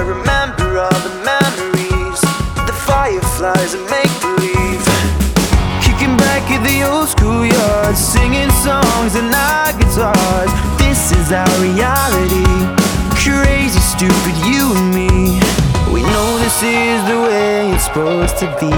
remember all the memories, the fireflies and make-believe. Kicking back at the old schoolyard, singing songs and our guitars. This is our reality, crazy, stupid, you and me. We know this is the way it's supposed to be.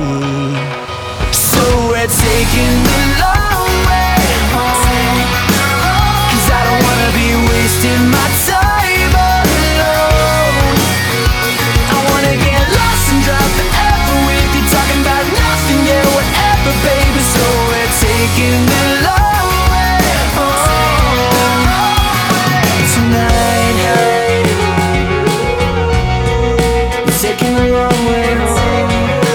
So we're taking the long way home, 'cause I don't wanna be wasting my time alone. I wanna get lost and drive forever with you, talking about nothing, yeah, whatever, baby. So we're taking the long way home tonight. We're taking the long way home.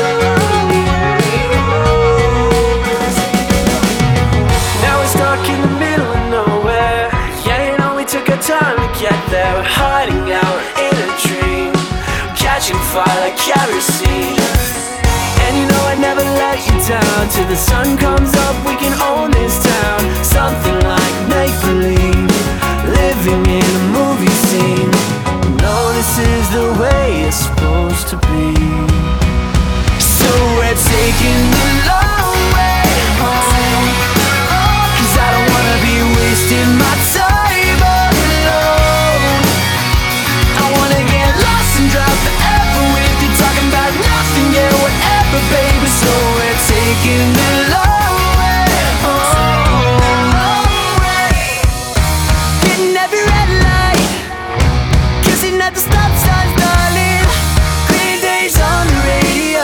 Now we're stuck in the middle of nowhere. Yeah, you know we took our time to get there. We're hiding out in a dream, catching fire like kerosene. And you know I'd never let you down. Till the sun comes up, we can own this town. Something like make-believe, living in a movie scene. No, this is the way it's supposed to be. So we're taking the long way home, 'cause I don't wanna be wasting my time alone. I wanna get lost and drive forever with you, talking about nothing, yeah, whatever, baby. So we're taking the long way home, hitting every red light, kissing at the stop signs, darling. Green Day's on the radio,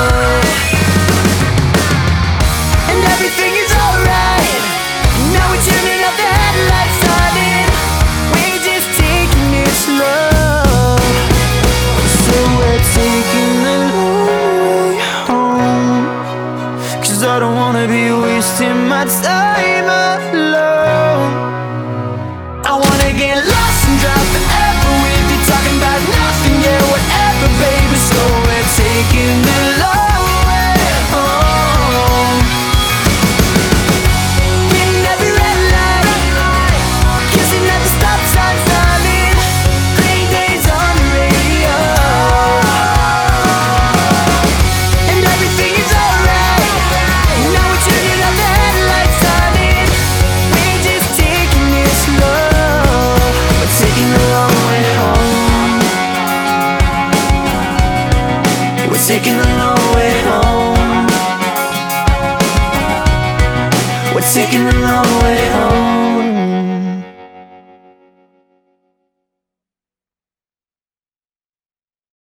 and everything is alright. Now we're turning up the headlights, darling. We're just taking it slow. So we're taking the long way home, 'cause I don't wanna be wasting my time alone. I wanna get lost and drive forever with you, talking about nothing, yeah, whatever, baby. So we're taking the long way home, hitting every red light, kissing at the stop signs, darling. Green Day's on the radio, and everything is alright. Now we're turning up the headlights, darling. We're just taking it slow. We're taking the long way home. We're taking the long way home. We're taking the long way home.